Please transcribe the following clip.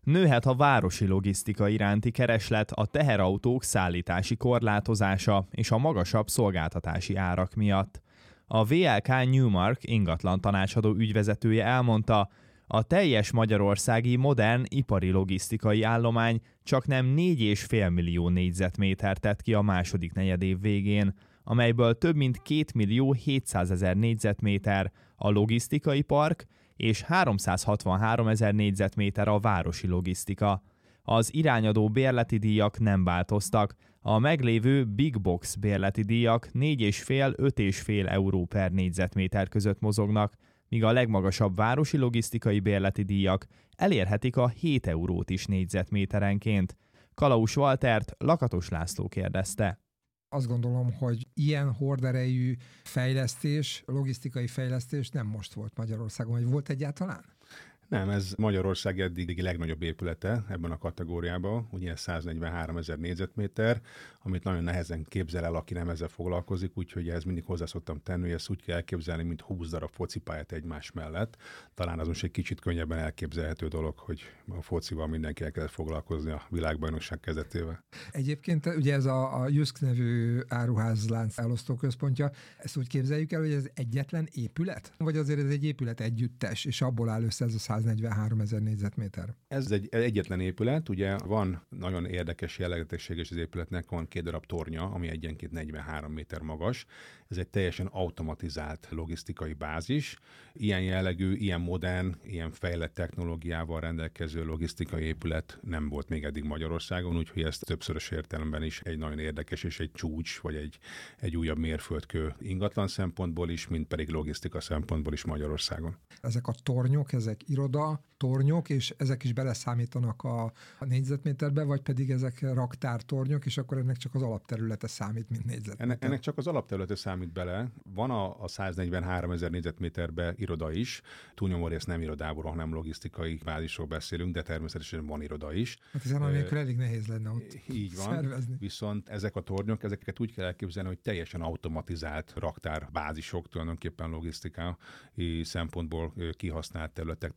Nőhet a városi logisztika iránti kereslet a teherautók szállítási korlátozása és a magasabb szolgáltatási árak miatt. A VLK Newmark ingatlan tanácsadó ügyvezetője elmondta, a teljes magyarországi modern ipari logisztikai állomány csaknem 4,5 millió négyzetméter tett ki a második negyedév végén, amelyből több mint 2 millió 700 ezer négyzetméter a logisztikai park és 363 ezer négyzetméter a városi logisztika. Az irányadó bérleti díjak nem változtak, a meglévő Big Box bérleti díjak 4,5-5,5 euró per négyzetméter között mozognak, míg a legmagasabb városi logisztikai bérleti díjak elérhetik a 7 eurót is négyzetméterenként. Kalausz Waltert Lakatos László kérdezte. Azt gondolom, hogy ilyen horderejű fejlesztés, logisztikai fejlesztés nem most volt Magyarországon, vagy volt egyáltalán? Nem, ez Magyarország eddigi legnagyobb épülete ebben a kategóriában, ugye 143 ezer négyzetméter, amit nagyon nehezen képzel el, aki nem ezzel foglalkozik, úgyhogy ez mindig hozzá szoktam tenni, hogy ezt úgy kell elképzelni, mint 20 darab focipályát egymás mellett. Talán az most egy kicsit könnyebben elképzelhető dolog, hogy a focival mindenki el kellett foglalkozni a világbajnokság kezdetével. Egyébként ugye ez a Jysk nevű áruházlánc elosztóközpontja, ezt úgy képzeljük el, hogy ez egyetlen épület? Vagy azért ez egy épület együttes, és abból áll össze ez a 143 ezer négyzetméter? Ez egy egyetlen épület, ugye van nagyon érdekes jellegzetessége az épületnek, van 2 darab tornya, ami egyenként 43 méter magas. Ez egy teljesen automatizált logisztikai bázis. Ilyen jellegű, ilyen modern, ilyen fejlett technológiával rendelkező logisztikai épület nem volt még eddig Magyarországon, úgyhogy ez többszörös értelemben is egy nagyon érdekes és egy csúcs, vagy egy újabb mérföldkő ingatlan szempontból is, mint pedig logisztika szempontból is Magyarországon. Ezek a tornyok, ezek iroda, tornyok, és ezek is beleszámítanak a négyzetméterbe, vagy pedig ezek raktártornyok, és akkor ennek csak az alapterülete számít, mint négyzetméter? Ennek csak az alapterülete számít bele. Van a 143 ezer négyzetméterbe iroda is. Túlnyomó rész nem irodából, hanem logisztikai bázisról beszélünk, de természetesen van iroda is. Hát hiszen anélkül elég nehéz lenne ott így van. szervezni. Viszont ezek a tornyok, ezeket úgy kell elképzelni, hogy teljesen automatizált raktárbázisok, tulajdonképpen logisztikai szempontból kihasznált területek.